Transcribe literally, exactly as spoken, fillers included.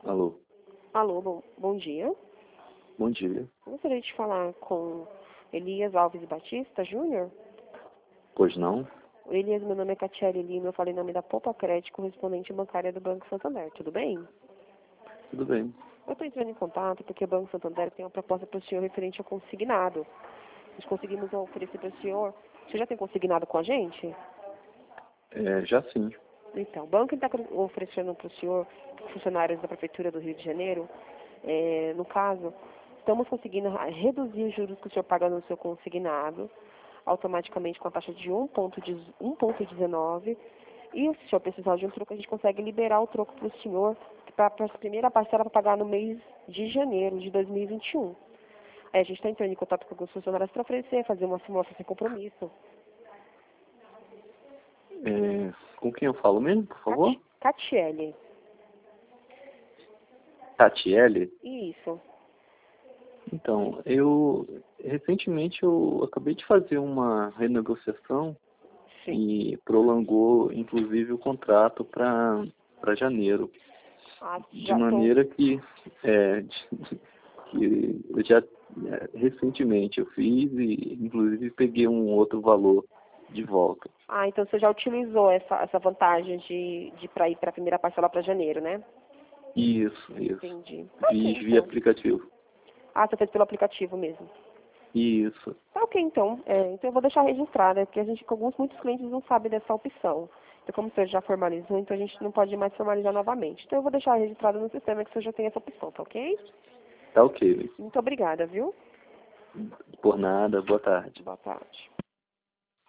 Alô, Alô, bom, bom dia. bom dia. Eu gostaria de falar com Elias Alves Batista Júnior. Pois não? O Elias, meu nome é Catiele Lima, eu falei em nome da Poupa Crédito, correspondente bancária do Banco Santander, tudo bem? Tudo bem. Eu estou entrando em contato porque o Banco Santander tem uma proposta para o senhor referente ao consignado. Nós conseguimos oferecer para o senhor. Você já tem consignado com a gente? É, já sim. Então, o banco está oferecendo para o senhor, funcionários da Prefeitura do Rio de Janeiro, é, no caso, estamos conseguindo reduzir os juros que o senhor paga no seu consignado, automaticamente com a taxa de um vírgula dezenove. E se o senhor precisar de um troco, a gente consegue liberar o troco para o senhor, para a primeira parcela para pagar no mês de janeiro de dois mil e vinte e um. Aí a gente está entrando em contato com alguns funcionários para oferecer, fazer uma simulação sem compromisso. É, com quem eu falo mesmo, por favor? Catiele. Tatiele? Isso. Então, eu recentemente eu acabei de fazer uma renegociação Sim. e prolongou inclusive o contrato para para janeiro. Ah, De já tô... maneira que, é, de- que eu já é, recentemente eu fiz e inclusive peguei um outro valor de volta. Ah, então você já utilizou essa, essa vantagem de, de para ir para a primeira parcela para janeiro, né? Isso, isso. Entendi. Tá ok, Fiz via então. aplicativo. Ah, você fez pelo aplicativo mesmo. Isso. Tá ok, então. É, então eu vou deixar registrado, né? Porque a gente, com alguns, muitos clientes não sabem dessa opção. Então, como o senhor já formalizou, então a gente não pode mais formalizar novamente. Então eu vou deixar registrado no sistema que o senhor já tem essa opção, tá ok? Tá ok. Muito obrigada, viu? Por nada, boa tarde. Boa tarde.